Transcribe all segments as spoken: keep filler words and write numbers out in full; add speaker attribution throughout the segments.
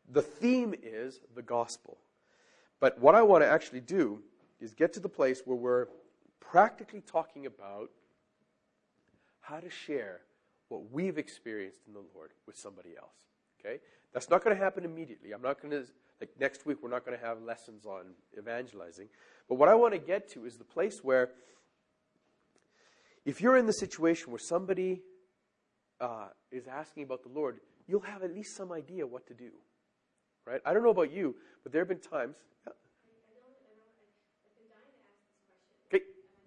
Speaker 1: the theme is the gospel. But what I want to actually do is get to the place where we're practically talking about how to share what we've experienced in the Lord with somebody else. Okay? That's not going to happen immediately. I'm not going to, like next week, we're not going to have lessons on evangelizing. But what I want to get to is the place where if you're in the situation where somebody uh, is asking about the Lord, you'll have at least some idea what to do. Right? I don't know about you, but there have been times. Yeah. Okay.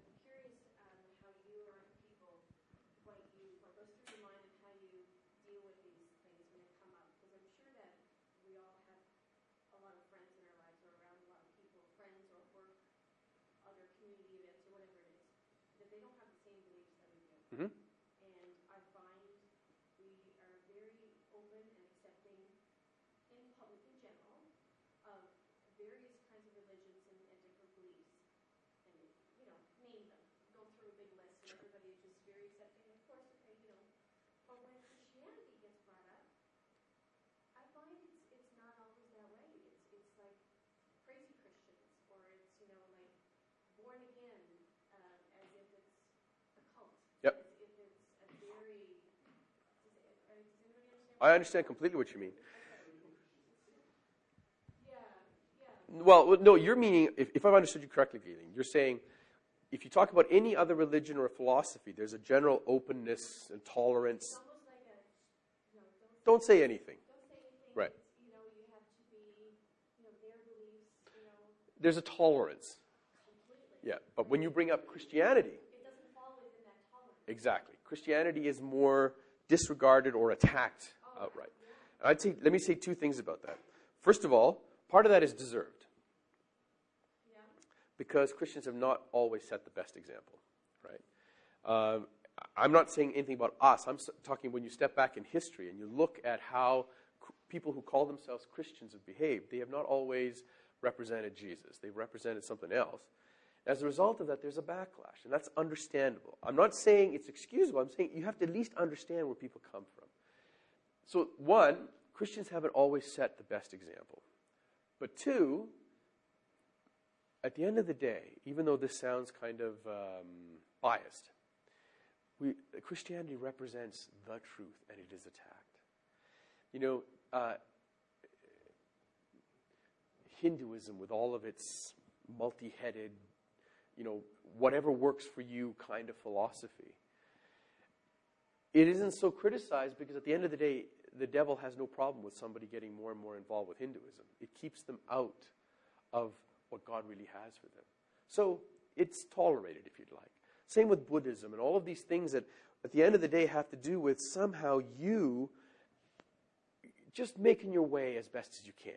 Speaker 1: Mm-hmm.
Speaker 2: And I find we are very open and accepting in public in general of various kinds of religions and, and different beliefs. And, you know, name them. Go through a big list and everybody is just very accepting. Of course, okay, you know. But when Christianity gets brought up, I find it's it's not always that way. It's it's like crazy Christians, or it's, you know, like born again, uh, as if it's a cult.
Speaker 1: Yep.
Speaker 2: As if it's a very, does, it, uh, does anybody understand?
Speaker 1: I understand completely what you mean.
Speaker 2: Yeah, yeah.
Speaker 1: Well, no, you're meaning, if, if I've understood you correctly, Galen, you're saying if you talk about any other religion or philosophy, there's a general openness and tolerance.
Speaker 2: It's almost like a, no, don't,
Speaker 1: Don't say anything.
Speaker 2: don't say anything.
Speaker 1: Right.
Speaker 2: It's, you know, you have to be, you know, their beliefs, you know,
Speaker 1: There's a tolerance.
Speaker 2: completely.
Speaker 1: Yeah, but when you bring up Christianity,
Speaker 2: It doesn't fall within that tolerance.
Speaker 1: exactly. Christianity is more disregarded or attacked outright. And I'd say, let me say two things about that. First of all, part of that is deserved.
Speaker 2: Yeah.
Speaker 1: Because Christians have not always set the best example, right? Um, I'm not saying anything about us. I'm talking when you step back in history and you look at how cr- people who call themselves Christians have behaved, they have not always represented Jesus. They've represented something else. As a result of that, there's a backlash, and that's understandable. I'm not saying it's excusable. I'm saying you have to at least understand where people come from. So, one, Christians haven't always set the best example. But two, at the end of the day, even though this sounds kind of um, biased, we, Christianity represents the truth, and it is attacked. You know, uh, Hinduism, with all of its multi-headed, you know, whatever works for you kind of philosophy, it isn't so criticized because at the end of the day, the devil has no problem with somebody getting more and more involved with Hinduism. It keeps them out of what God really has for them. So it's tolerated, if you'd like. Same with Buddhism and all of these things that at the end of the day have to do with somehow you just making your way as best as you can.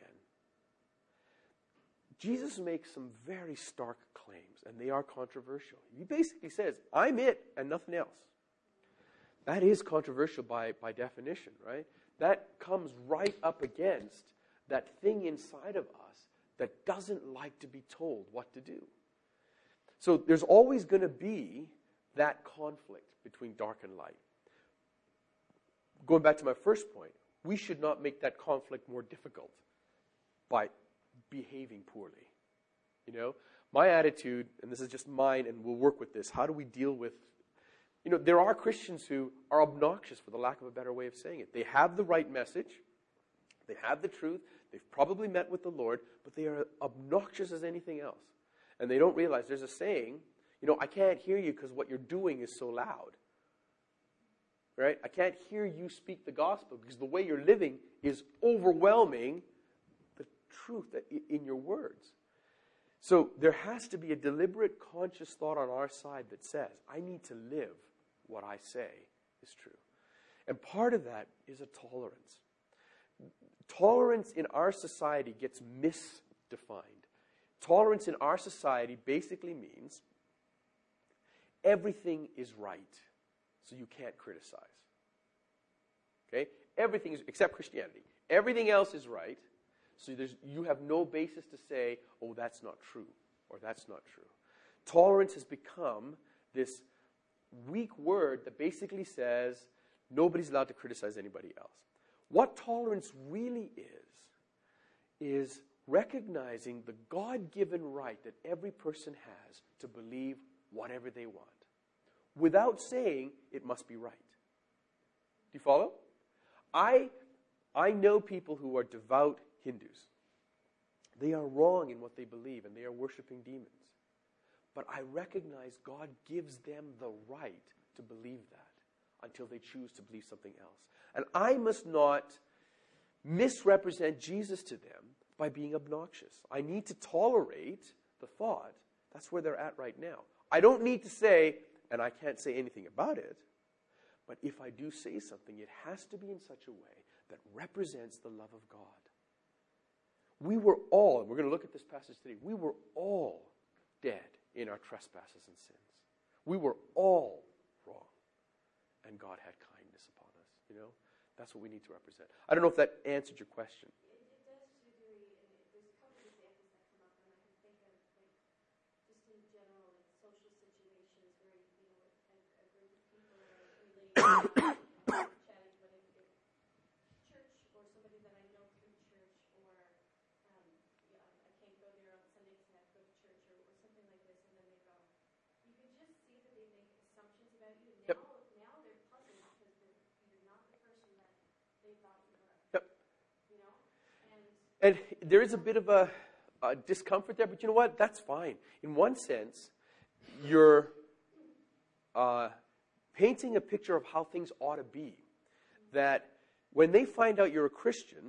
Speaker 1: Jesus makes some very stark claims, and they are controversial. He basically says, I'm it and nothing else. That is controversial by, by definition, right? That comes right up against that thing inside of us that doesn't like to be told what to do. So there's always going to be that conflict between dark and light. Going back to my first point, we should not make that conflict more difficult by behaving poorly. You know, my attitude, and this is just mine, and we'll work with this, how do we deal with, you know, there are Christians who are obnoxious, for the lack of a better way of saying it. They have the right message, they have the truth, they've probably met with the Lord, but they are obnoxious as anything else. And they don't realize, there's a saying, you know, I can't hear you because what you're doing is so loud. Right? I can't hear you speak the gospel because the way you're living is overwhelming the truth that in your words. So there has to be a deliberate, conscious thought on our side that says, I need to live what I say is true. And part of that is a tolerance. Tolerance in our society gets misdefined. Tolerance in our society basically means everything is right, so you can't criticize. Okay? Everything is, except Christianity. Everything else is right, so there's, you have no basis to say, oh, that's not true, or that's not true. Tolerance has become this weak word that basically says nobody's allowed to criticize anybody else. What tolerance really is, is recognizing the God-given right that every person has to believe whatever they want, without saying it must be right. Do you follow? I, I know people who are devout Hindus. They are wrong in what they believe, and they are worshiping demons. But I recognize God gives them the right to believe that until they choose to believe something else. And I must not misrepresent Jesus to them by being obnoxious. I need to tolerate the thought. That's where they're at right now. I don't need to say, and I can't say anything about it, but if I do say something, it has to be in such a way that represents the love of God. We were all, and we're going to look at this passage today, we were all dead in our trespasses and sins. We were all wrong. And God had kindness upon us, you know? That's what we need to represent. I don't know if that answered your question.
Speaker 2: It, it does to a degree, and it, there's a couple of examples that come up, and I can think of, like, just in general, like social situations where, you know, a, a group of people are related and chatting, but if, if church or somebody that I know through church, or um, yeah, I can't go there on Sunday because I have to go to church, or, or something like this, and then they go, you can just see that they make assumptions about you. Now,
Speaker 1: Yep.
Speaker 2: now they're puzzled because they're, you're not the person that they thought you were.
Speaker 1: Yep.
Speaker 2: You know? And
Speaker 1: And there is a bit of a, a discomfort there, but you know what? That's fine. In one sense, you're uh, painting a picture of how things ought to be. That when they find out you're a Christian,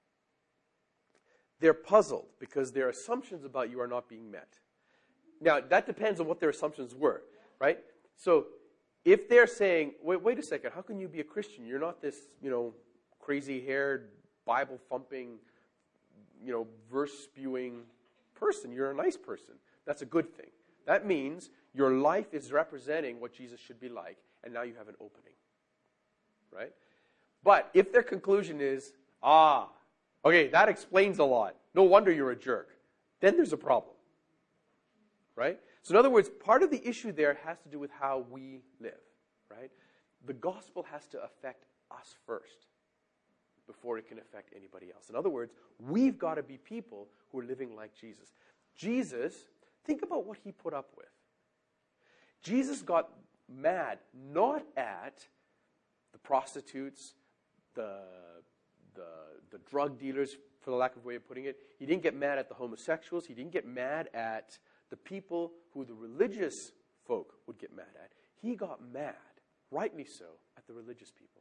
Speaker 1: they're puzzled because their assumptions about you are not being met. Now, that depends on what their assumptions were, right? So if they're saying, wait, wait a second, how can you be a Christian? You're not this, you know, crazy-haired, Bible-thumping, you know, verse-spewing person. You're a nice person. That's a good thing. That means your life is representing what Jesus should be like, and now you have an opening, right? But if their conclusion is, ah, okay, that explains a lot. No wonder you're a jerk. Then there's a problem, right? So in other words, part of the issue there has to do with how we live, right? The gospel has to affect us first before it can affect anybody else. In other words, we've got to be people who are living like Jesus. Jesus, think about what he put up with. Jesus got mad not at the prostitutes, the, the, the drug dealers, for the lack of a way of putting it. He didn't get mad at the homosexuals. He didn't get mad at the people who the religious folk would get mad at. He got mad, rightly so, at the religious people.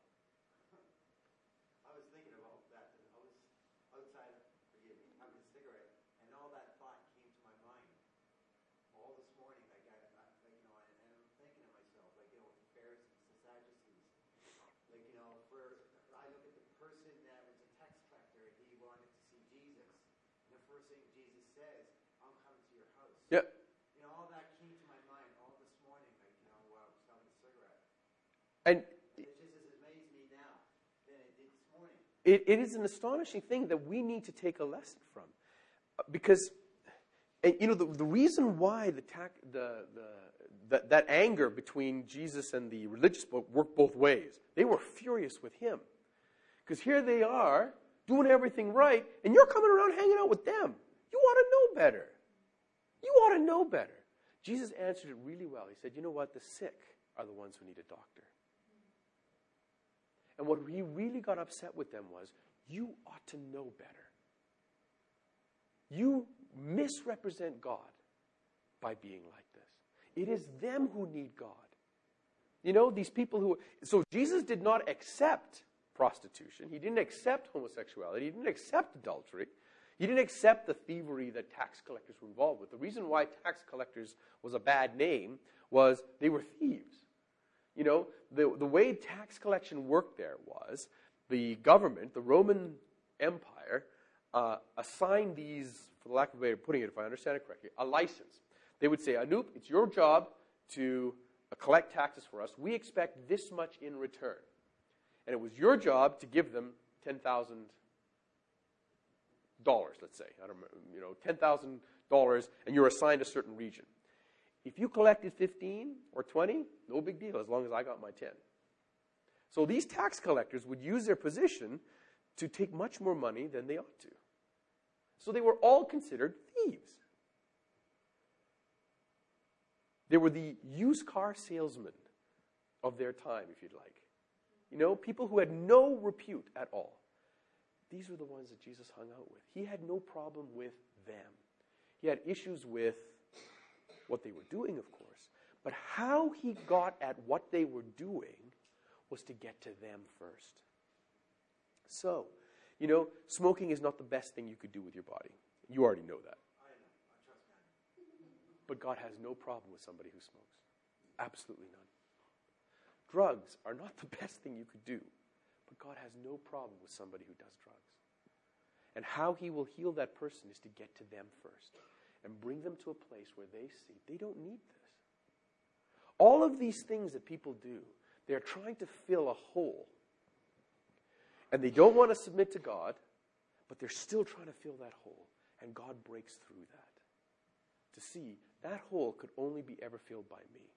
Speaker 3: I was thinking about that. I was outside, forgive me, having a cigarette, and all that thought came to my mind. All this morning, like, I, I, like you know, and, and I'm thinking to myself, like, you know, the Pharisees, the Sadducees, like, you know, for, I look at the person that was a tax collector, and he wanted to see Jesus, and the first thing Jesus says, I'm coming to your house.
Speaker 1: Yep.
Speaker 3: You know, all that came to my mind all this morning, like, you know, while I was having a cigarette.
Speaker 1: And
Speaker 3: It just has amazed me now than it did this morning.
Speaker 1: It, it is an astonishing thing that we need to take a lesson from. Because, and, you know, the, the reason why the, tac, the, the, the that anger between Jesus and the religious folk worked both ways. They were furious with him. Because here they are, doing everything right, and you're coming around hanging out with them. You ought to know better. You ought to know better. Jesus answered it really well. He said, you know what? The sick are the ones who need a doctor. And what he really got upset with them was, you ought to know better. You misrepresent God by being like this. It is them who need God. You know, these people who... So Jesus did not accept prostitution. He didn't accept homosexuality. He didn't accept adultery. He didn't accept the thievery that tax collectors were involved with. The reason why tax collectors was a bad name was they were thieves. You know, the, the way tax collection worked there was the government, the Roman Empire, uh, assigned these, for the lack of a way of putting it, if I understand it correctly, a license. They would say, Anoop, it's your job to uh, collect taxes for us. We expect this much in return. And it was your job to give them ten thousand dollars, let's say. I don't remember, you know, ten thousand dollars, and you're assigned a certain region. If you collected fifteen or twenty, no big deal, as long as I got my ten. So these tax collectors would use their position to take much more money than they ought to. So they were all considered thieves. They were the used car salesmen of their time, if you'd like. You know, people who had no repute at all. These were the ones that Jesus hung out with. He had no problem with them. He had issues with what they were doing, of course. But how he got at what they were doing was to get to them first. So, you know, smoking is not the best thing you could do with your body. You already know that.
Speaker 3: I know. I trust God.
Speaker 1: But God has no problem with somebody who smokes. Absolutely none. Drugs are not the best thing you could do. But God has no problem with somebody who does drugs. And how he will heal that person is to get to them first and bring them to a place where they see they don't need this. All of these things that people do, they're trying to fill a hole. And they don't want to submit to God, but they're still trying to fill that hole. And God breaks through that to see that hole could only be ever filled by me.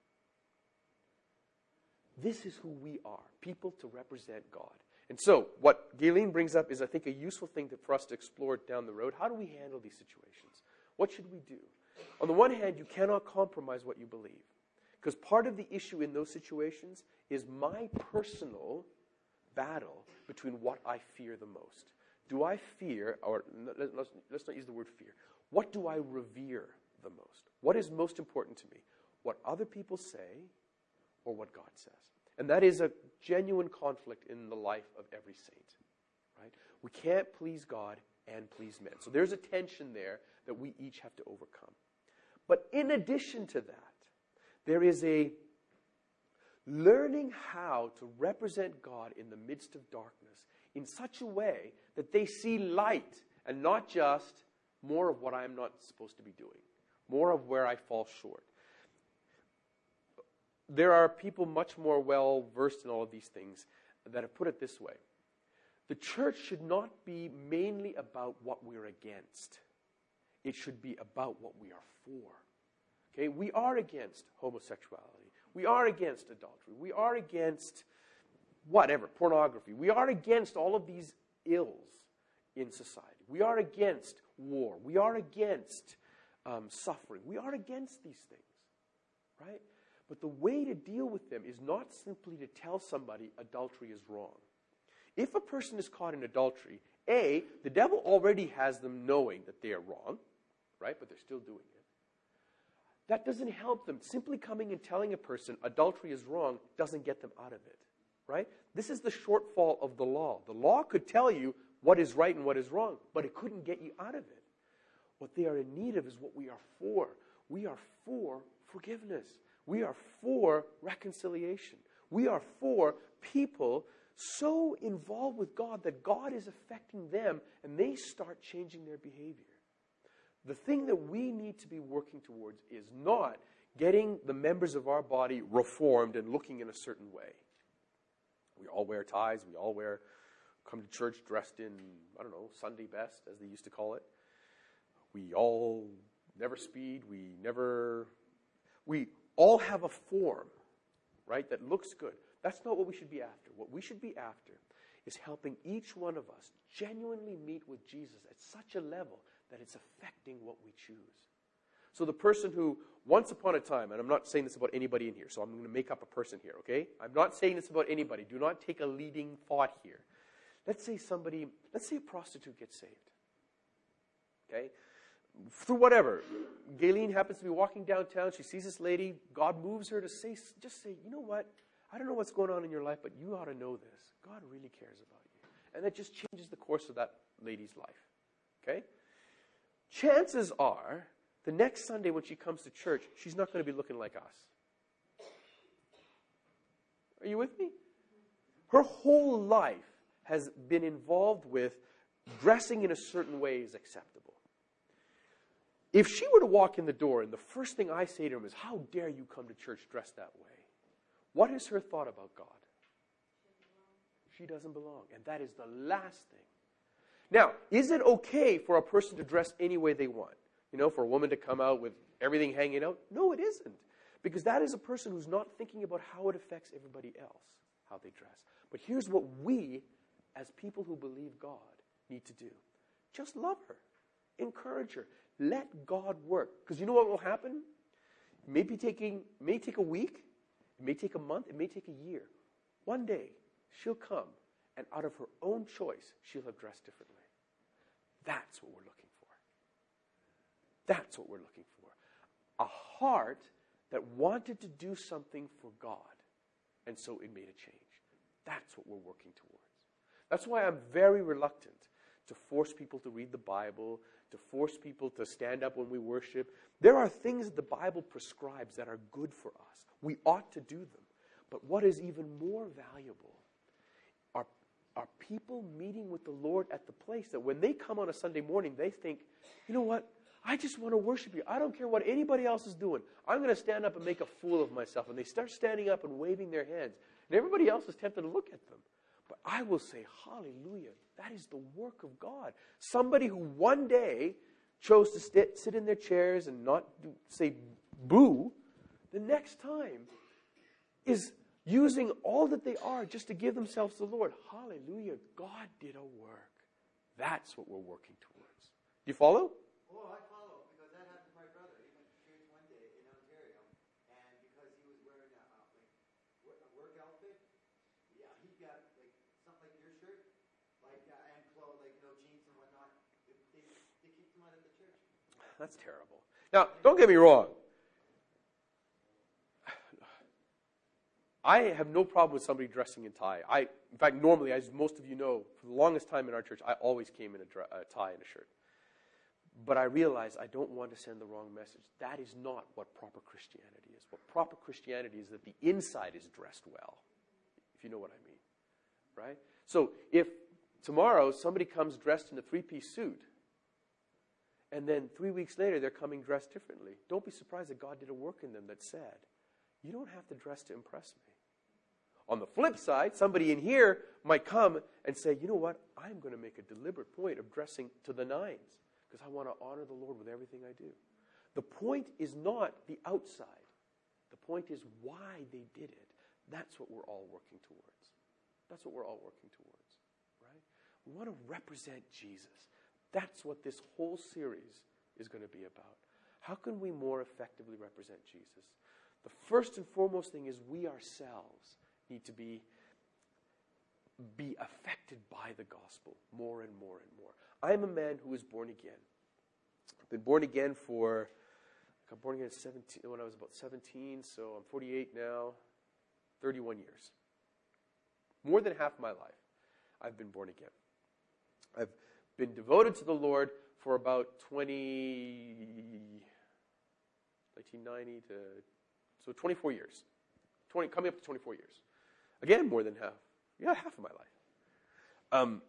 Speaker 1: This is who we are, people to represent God. And so, what Galen brings up is, I think, a useful thing to, for us to explore down the road. How do we handle these situations? What should we do? On the one hand, you cannot compromise what you believe. Because part of the issue in those situations is my personal battle between what I fear the most. Do I fear, or let's, let's not use the word fear. What do I revere the most? What is most important to me? What other people say or what God says? And that is a genuine conflict in the life of every saint. Right? We can't please God and please men. So there's a tension there that we each have to overcome. But in addition to that, there is a learning how to represent God in the midst of darkness in such a way that they see light and not just more of what I'm not supposed to be doing, more of where I fall short. There are people much more well versed in all of these things that have put it this way. The church should not be mainly about what we're against. It should be about what we are for. Okay, we are against homosexuality. We are against adultery. We are against whatever, pornography. We are against all of these ills in society. We are against war. We are against um, suffering. We are against these things, right? But the way to deal with them is not simply to tell somebody adultery is wrong. If a person is caught in adultery, A, the devil already has them knowing that they are wrong, right? But they're still doing it. That doesn't help them. Simply coming and telling a person adultery is wrong doesn't get them out of it, right? This is the shortfall of the law. The law could tell you what is right and what is wrong, but it couldn't get you out of it. What they are in need of is what we are for. We are for forgiveness. We are for reconciliation. We are for people so involved with God that God is affecting them and they start changing their behavior. The thing that we need to be working towards is not getting the members of our body reformed and looking in a certain way. We all wear ties. We all wear, come to church dressed in, I don't know, Sunday best, as they used to call it. We all never speed. We never, we all have a form, right, that looks good. That's not what we should be after. What we should be after is helping each one of us genuinely meet with Jesus at such a level that it's affecting what we choose. So the person who, once upon a time, and I'm not saying this about anybody in here, so I'm going to make up a person here, okay? I'm not saying this about anybody. Do not take a leading thought here. Let's say somebody, let's say a prostitute gets saved, okay? Through whatever. Galen happens to be walking downtown. She sees this lady. God moves her to say, just say, you know what? I don't know what's going on in your life, but you ought to know this. God really cares about you. And that just changes the course of that lady's life, okay? Chances are, the next Sunday when she comes to church, she's not going to be looking like us. Are you with me? Her whole life has been involved with dressing in a certain way is acceptable. If she were to walk in the door and the first thing I say to him is, how dare you come to church dressed that way? What is her thought about God? She doesn't belong. And that is the last thing. Now, is it okay for a person to dress any way they want? You know, for a woman to come out with everything hanging out? No, it isn't. Because that is a person who's not thinking about how it affects everybody else, how they dress. But here's what we, as people who believe God, need to do. Just love her. encourage her. Let God work. Because you know what will happen? It may, be taking, it may take a week. It may take a month. It may take a year. One day, she'll come, and out of her own choice, she'll have dressed differently. That's what we're looking for. That's what we're looking for. A heart that wanted to do something for God, and so it made a change. That's what we're working towards. That's why I'm very reluctant to force people to read the Bible, to force people to stand up when we worship. There are things that the Bible prescribes that are good for us. We ought to do them. But what is even more valuable are, are people meeting with the Lord at the place that when they come on a Sunday morning, they think, you know what? I just want to worship you. I don't care what anybody else is doing. I'm going to stand up and make a fool of myself. And they start standing up and waving their hands. And everybody else is tempted to look at them. But I will say, hallelujah, that is the work of God. Somebody who one day chose to st- sit in their chairs and not do, say boo, the next time is using all that they are just to give themselves to the Lord. Hallelujah, God did a work. That's what we're working towards. Do you follow?
Speaker 3: Oh, I follow, because that happened to my brother. He went to church one day in Ontario, and because he was wearing a, uh, like, a work outfit, yeah, he got like something like your shirt, like uh, and clothes, like you know, jeans and whatnot. They, they, they kicked him out of the church.
Speaker 1: That's terrible. Now, don't get me wrong. I have no problem with somebody dressing in tie. I, in fact, normally, as most of you know, for the longest time in our church, I always came in a, dre- a tie and a shirt. But I realize I don't want to send the wrong message. That is not what proper Christianity is. What proper Christianity is that the inside is dressed well, if you know what I mean, right? So if tomorrow somebody comes dressed in a three-piece suit, and then three weeks later they're coming dressed differently, don't be surprised that God did a work in them that said, you don't have to dress to impress me. On the flip side, somebody in here might come and say, you know what, I'm going to make a deliberate point of dressing to the nines because I want to honor the Lord with everything I do. The point is not the outside. The point is why they did it. That's what we're all working towards. That's what we're all working towards, right? We want to represent Jesus. That's what this whole series is going to be about. How can we more effectively represent Jesus? The first and foremost thing is we ourselves need to be, be affected by the gospel more and more and more. I'm a man who was born again. I've been born again for, I got born again at seventeen, when I was about seventeen, so I'm forty-eight now, thirty-one years. More than half my life, I've been born again. I've been devoted to the Lord for about twenty, nineteen ninety to, so twenty-four years. twenty, coming up to twenty-four years. Again, more than half. Yeah, half of my life. Um,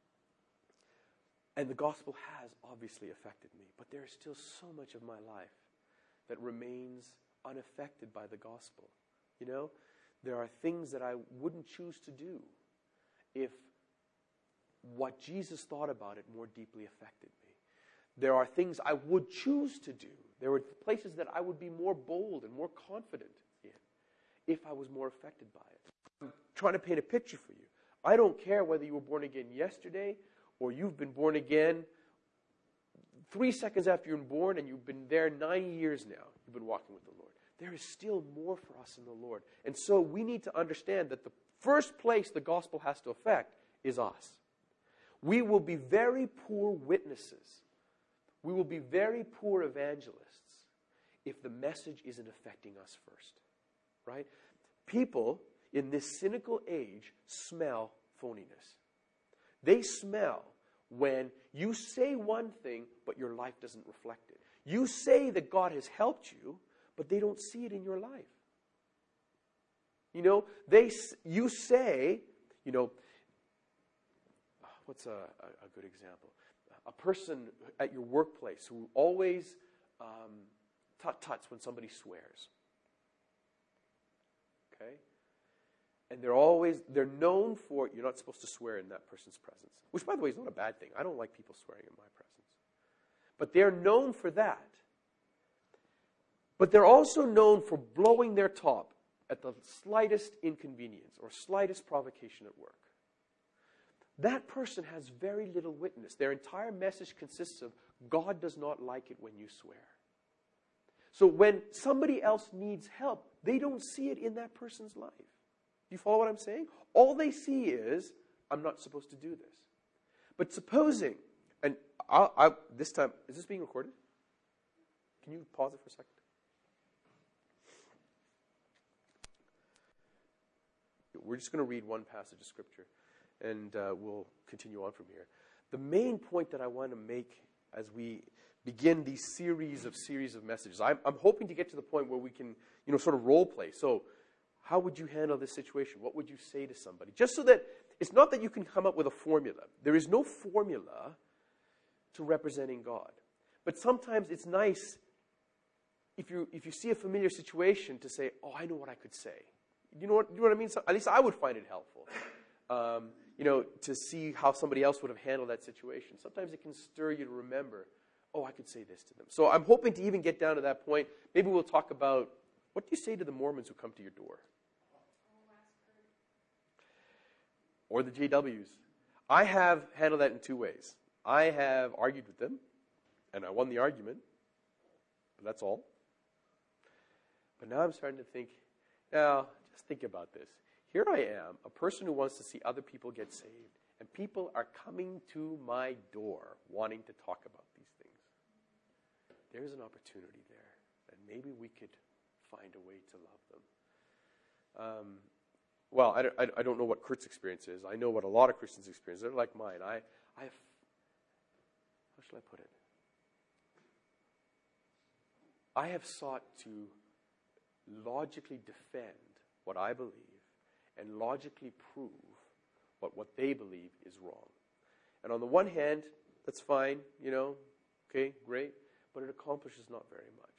Speaker 1: and the gospel has obviously affected me, but there is still so much of my life that remains unaffected by the gospel. You know, there are things that I wouldn't choose to do if what Jesus thought about it more deeply affected me. There are things I would choose to do. There are places that I would be more bold and more confident in if I was more affected by it. I'm trying to paint a picture for you. I don't care whether you were born again yesterday or you've been born again three seconds after you were born and you've been there ninety years now. You've been walking with the Lord. There is still more for us in the Lord. And so we need to understand that the first place the gospel has to affect is us. We will be very poor witnesses. We will be very poor evangelists if the message isn't affecting us first. Right? People in this cynical age smell phoniness. They smell when you say one thing, but your life doesn't reflect it. You say that God has helped you, but they don't see it in your life. You know, they you say, you know, what's a, a, a good example? A person at your workplace who always um, tut-tuts when somebody swears. Okay? And they're always, they're known for, you're not supposed to swear in that person's presence. Which, by the way, is not a bad thing. I don't like people swearing in my presence. But they're known for that. But they're also known for blowing their top at the slightest inconvenience or slightest provocation at work. that person has very little witness. Their entire message consists of, God does not like it when you swear. So when somebody else needs help, they don't see it in that person's life. Do you follow what I'm saying? All they see is, I'm not supposed to do this. But supposing, and I'll, I'll, this time, is this being recorded? Can you pause it for a second? We're just going to read one passage of Scripture, and uh, we'll continue on from here. The main point that I want to make as we begin these series of series of messages, I'm, I'm hoping to get to the point where we can, you know, sort of role play. So, how would you handle this situation? What would you say to somebody? Just so that it's not that you can come up with a formula. There is no formula to representing God. But sometimes it's nice if you if you see a familiar situation to say, "Oh, I know what I could say." You know what, you know what I mean? So, at least I would find it helpful, um, you know, to see how somebody else would have handled that situation. Sometimes it can stir you to remember, oh, I could say this to them. So I'm hoping to even get down to that point. Maybe we'll talk about, what do you say to the Mormons who come to your door? Or the J Ws. I have handled that in two ways. I have argued with them, and I won the argument, but that's all. But now I'm starting to think, now, just think about this. Here I am, a person who wants to see other people get saved, and people are coming to my door wanting to talk about these things. There's an opportunity there, and maybe we could find a way to love them. Um, well, I, I, I don't know what Kurt's experience is. I know what a lot of Christians experience. They're like mine. I, I have, how shall I put it? I have sought to logically defend what I believe and logically prove what what they believe is wrong. And on the one hand, that's fine, you know, okay, great, but it accomplishes not very much.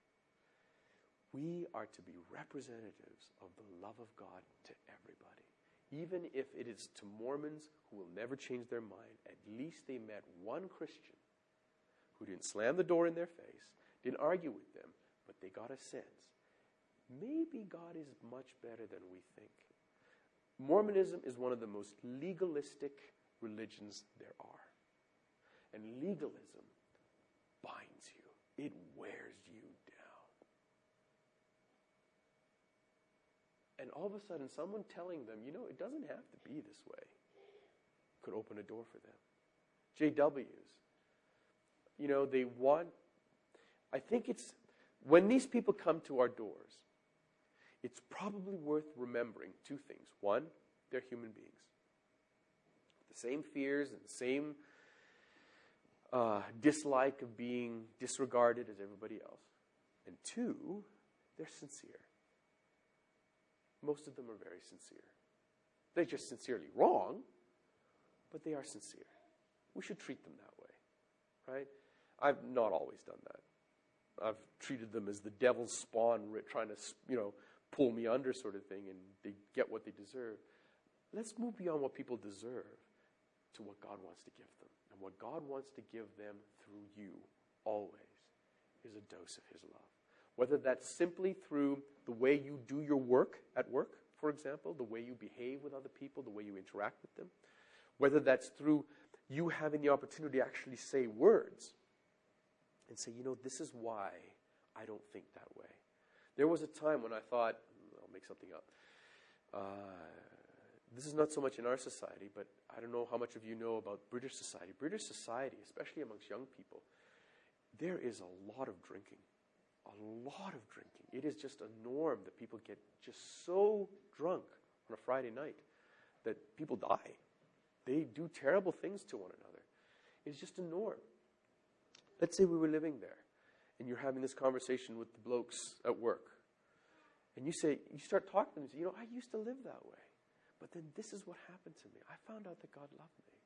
Speaker 1: We are to be representatives of the love of God to everybody. Even if it is to Mormons who will never change their mind, at least they met one Christian who didn't slam the door in their face, didn't argue with them, but they got a sense. Maybe God is much better than we think. Mormonism is one of the most legalistic religions there are. And legalism binds you. It wears you down. And all of a sudden, someone telling them, you know, it doesn't have to be this way, could open a door for them. J Ws, you know, they want, I think it's, when these people come to our doors, it's probably worth remembering two things. One, they're human beings. The same fears and the same uh, dislike of being disregarded as everybody else. And two, they're sincere. Most of them are very sincere. They're just sincerely wrong, but they are sincere. We should treat them that way, right? I've not always done that. I've treated them as the devil's spawn trying to, you know, pull me under sort of thing, and they get what they deserve. Let's move beyond what people deserve to what God wants to give them. And what God wants to give them through you, always, is a dose of his love. Whether that's simply through the way you do your work at work, for example, the way you behave with other people, the way you interact with them. Whether that's through you having the opportunity to actually say words and say, you know, this is why I don't think that way. There was a time when I thought, I'll make something up. Uh, this is not so much in our society, but I don't know how much of you know about British society. British society, especially amongst young people, there is a lot of drinking. A lot of drinking. It is just a norm that people get just so drunk on a Friday night that people die. They do terrible things to one another. It's just a norm. Let's say we were living there, and you're having this conversation with the blokes at work. And you say, you start talking to them and say, you know, I used to live that way. But then this is what happened to me. I found out that God loved me.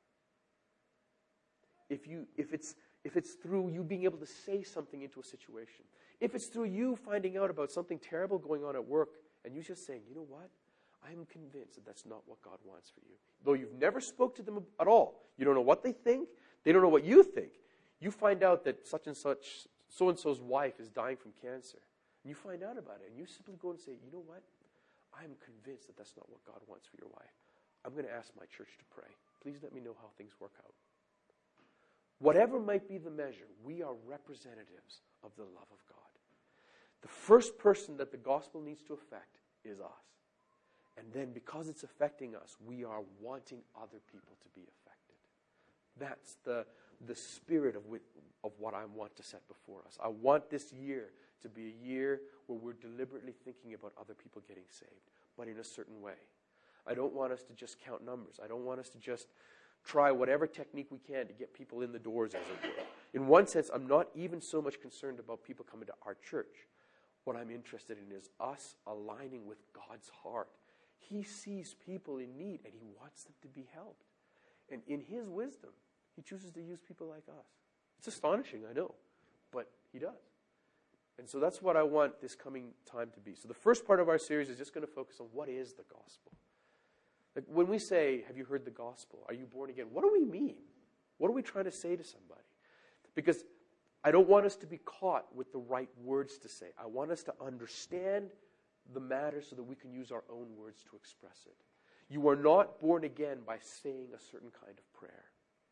Speaker 1: If you, if it's, if it's through you being able to say something into a situation, if it's through you finding out about something terrible going on at work, and you just saying, you know what? I'm convinced that that's not what God wants for you. Though you've never spoke to them at all. You don't know what they think. They don't know what you think. You find out that such and such, so-and-so's wife is dying from cancer. And you find out about it, and you simply go and say, you know what? I'm convinced that that's not what God wants for your wife. I'm going to ask my church to pray. please let me know how things work out. Whatever might be the measure, we are representatives of the love of God. The first person that the gospel needs to affect is us. And then because it's affecting us, we are wanting other people to be affected. That's the, the spirit of, with, of what I want to set before us. I want this year to be a year where we're deliberately thinking about other people getting saved, but in a certain way. I don't want us to just count numbers. I don't want us to just try whatever technique we can to get people in the doors, as it were. In one sense, I'm not even so much concerned about people coming to our church. What I'm interested in is us aligning with God's heart. He sees people in need, and He wants them to be helped. And in His wisdom, He chooses to use people like us. It's astonishing, I know, but He does. And so that's what I want this coming time to be. So the first part of our series is just going to focus on what is the gospel. Like when we say, have you heard the gospel? Are you born again? What do we mean? What are we trying to say to somebody? Because I don't want us to be caught with the right words to say. I want us to understand the matter so that we can use our own words to express it. You are not born again by saying a certain kind of prayer.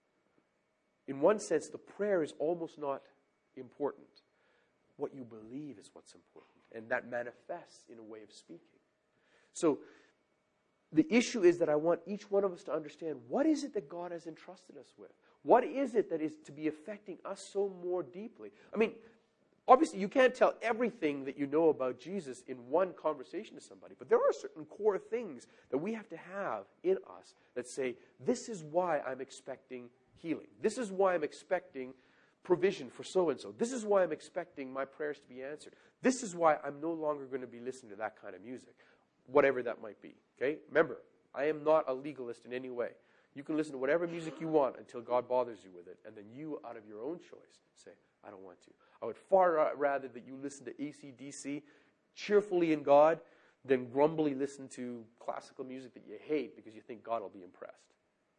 Speaker 1: In one sense, the prayer is almost not important. What you believe is what's important, and that manifests in a way of speaking. So the issue is that I want each one of us to understand, what is it that God has entrusted us with? What is it that is to be affecting us so more deeply? I mean, obviously you can't tell everything that you know about Jesus in one conversation to somebody, but there are certain core things that we have to have in us that say, this is why I'm expecting healing. This is why I'm expecting provision for so-and-so. This is why I'm expecting my prayers to be answered. This is why I'm no longer going to be listening to that kind of music, whatever that might be. Okay? Remember, I am not a legalist in any way. You can listen to whatever music you want until God bothers you with it, and then you, out of your own choice, say, I don't want to. I would far rather that you listen to A C D C cheerfully in God than grumbly listen to classical music that you hate because you think God will be impressed.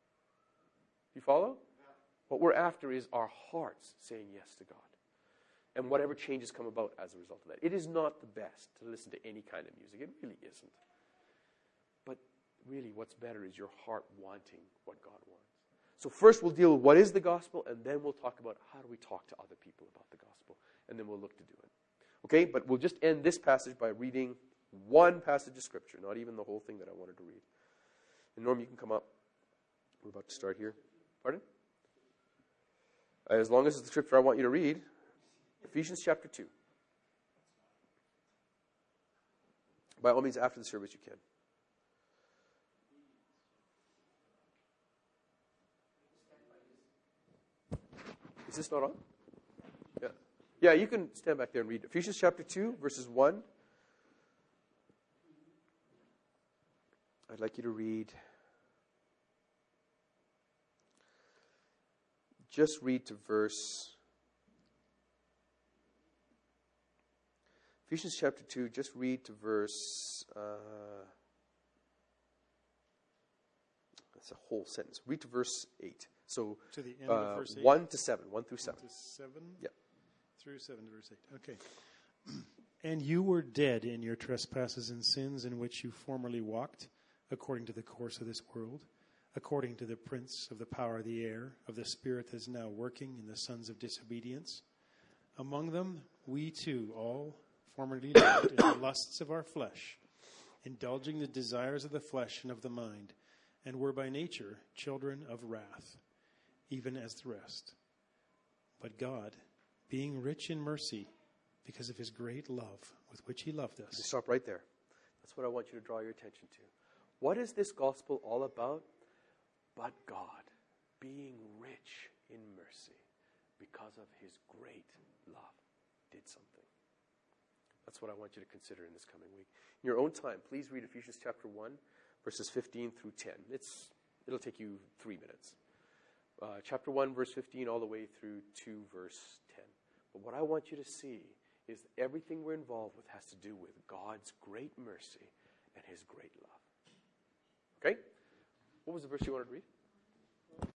Speaker 1: You follow? What we're after is our hearts saying yes to God. And whatever changes come about as a result of that. It is not the best to listen to any kind of music. It really isn't. But really what's better is your heart wanting what God wants. So first we'll deal with what is the gospel, and then we'll talk about how do we talk to other people about the gospel. And then we'll look to do it. Okay, but we'll just end this passage by reading one passage of Scripture, not even the whole thing that I wanted to read. And Norm, you can come up. We're about to start here. Pardon? As long as it's the Scripture I want you to read. Ephesians chapter two. By all means, after the service you can. Is this not on? Yeah. Yeah, you can stand back there and read Ephesians chapter two, verses one. I'd like you to read. Just read to verse. Ephesians chapter two, just read to verse. Uh, that's a whole sentence. Read to verse eight. So
Speaker 4: to the end
Speaker 1: uh,
Speaker 4: of verse eight?
Speaker 1: one to seven. One through seven.
Speaker 4: One to seven?
Speaker 1: Yep.
Speaker 4: Through seven to verse eight. Okay. And you were dead in your trespasses and sins in which you formerly walked, according to the course of this world, according to the prince of the power of the air, of the spirit that is now working in the sons of disobedience. Among them, we too all formerly lived in the lusts of our flesh, indulging the desires of the flesh and of the mind, and were by nature children of wrath, even as the rest. But God, being rich in mercy, because of His great love with which He loved us.
Speaker 1: Just stop right there. That's what I want you to draw your attention to. What is this gospel all about? But God, being rich in mercy, because of His great love, did something. That's what I want you to consider in this coming week. In your own time, please read Ephesians chapter one, verses fifteen through ten. It's, it'll take you three minutes. Uh, chapter one, verse fifteen, all the way through two, verse ten. But what I want you to see is that everything we're involved with has to do with God's great mercy and His great love. Okay? What was the verse you wanted to read?